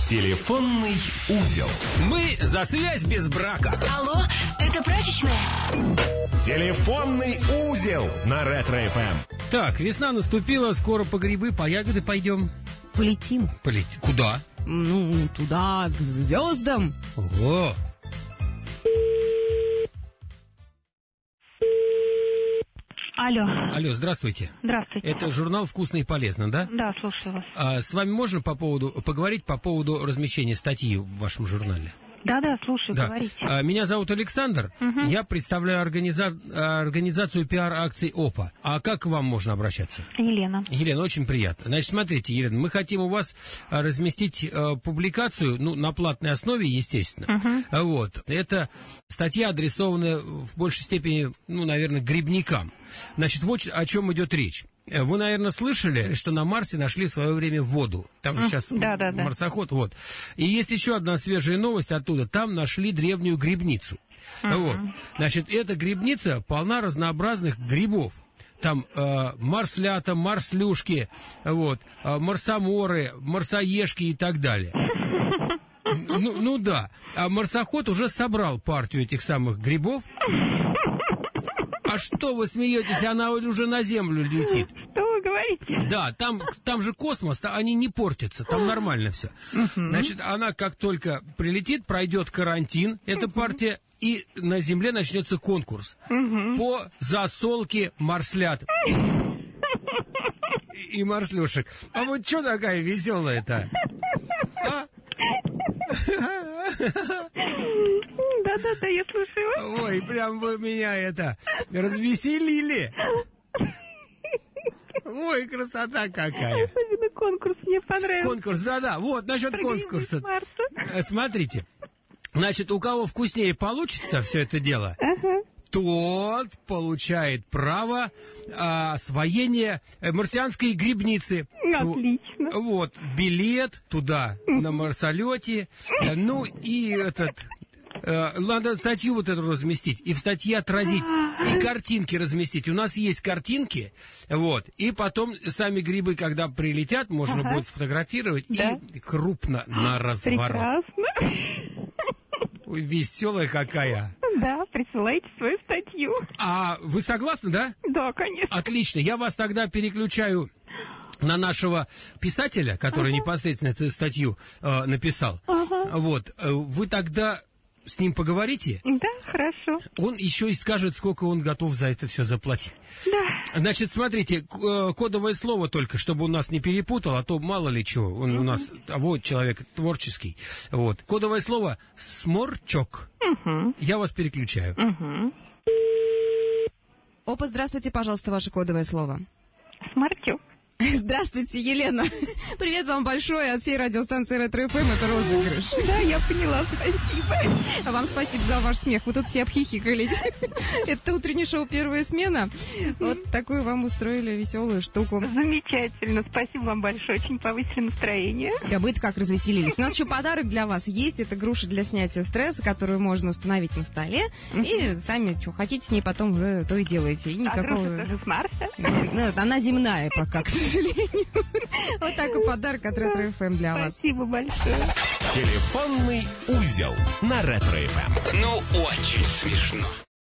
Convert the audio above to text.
Телефонный узел. Мы за связь без брака. Алло, это прачечная? Телефонный узел на Ретро-ФМ. Так, весна наступила, скоро по грибы, по ягоды пойдем. Полетим. Куда? Ну, туда, к звездам. Ого. Алло, здравствуйте. здравствуйте. Это журнал «Вкусно и полезно», да? Да, слушаю вас. С вами можно поговорить по поводу размещения статьи в вашем журнале? Да, слушаю, Да. говорите. Меня зовут Александр. Я представляю организацию пиар-акций ОПА. А как к вам можно обращаться? Елена. Елена, очень приятно. Значит, смотрите, Елена, мы хотим у вас разместить публикацию, на платной основе, естественно. Вот. Это статья, адресованная в большей степени, наверное, грибникам. Значит, вот о чем идет речь. Вы, наверное, слышали, что на Марсе нашли в свое время воду. Там же сейчас марсоход. Вот. И есть еще одна свежая новость оттуда. Там нашли древнюю грибницу. Вот. Значит, эта грибница полна разнообразных грибов. Там марслята, марслюшки, вот, марсоморы, марсоежки и так далее. Ну да. А марсоход уже собрал партию этих самых грибов. А что вы смеетесь? Она уже на Землю летит. Что вы говорите? Да, там же космос, они не портятся, там нормально все. Значит, она как только прилетит, пройдет карантин, эта партия, и на Земле начнется конкурс по засолке марслят и марслюшек. А вот что такая веселая-то? А? Да, я слушаю вас. Ой, прям вы меня развеселили. Ой, красота какая. Особенно конкурс мне понравился. Конкурс, да. Вот, насчет конкурса. Смотрите. Значит, у кого вкуснее получится все это дело, тот получает право освоения марсианской грибницы. Отлично. Вот, билет туда на марсолете. Ну и надо статью вот эту разместить, и в статье отразить, и картинки разместить. У нас есть картинки, вот, и потом сами грибы, когда прилетят, можно будет сфотографировать и крупно на разворот. Прекрасно. Ой, веселая какая. Да, присылайте свою статью. А вы согласны, да? Да, конечно. Отлично, я вас тогда переключаю на нашего писателя, который непосредственно эту статью написал. Вот, вы тогда с ним поговорите? Да, хорошо. Он еще и скажет, сколько он готов за это все заплатить. Да. Значит, смотрите, кодовое слово только, чтобы он нас не перепутал, а то мало ли чего. Он у нас, вот, человек творческий. Вот. Кодовое слово «сморчок». Я вас переключаю. Опа, здравствуйте, пожалуйста, ваше кодовое слово. Сморчок. Здравствуйте, Елена. Привет вам большое от всей радиостанции Ретро-ФМ. Это розыгрыш. Да, я поняла, спасибо. А вам спасибо за ваш смех. Вы тут все обхихикались. Это утреннее шоу «Первая смена». Вот такую вам устроили веселую штуку. Замечательно. Спасибо вам большое. Очень повысили настроение. А вы-то как развеселились. У нас еще подарок для вас есть. Это груша для снятия стресса, которую можно установить на столе. И сами, что хотите, с ней потом уже то и делаете. И никакого... А груша тоже с Марса? Ну, она земная пока, к сожалению. Вот такой подарок от Ретро-ФМ для вас. Спасибо большое. Телефонный узел на Ретро-ФМ. Ну, очень смешно.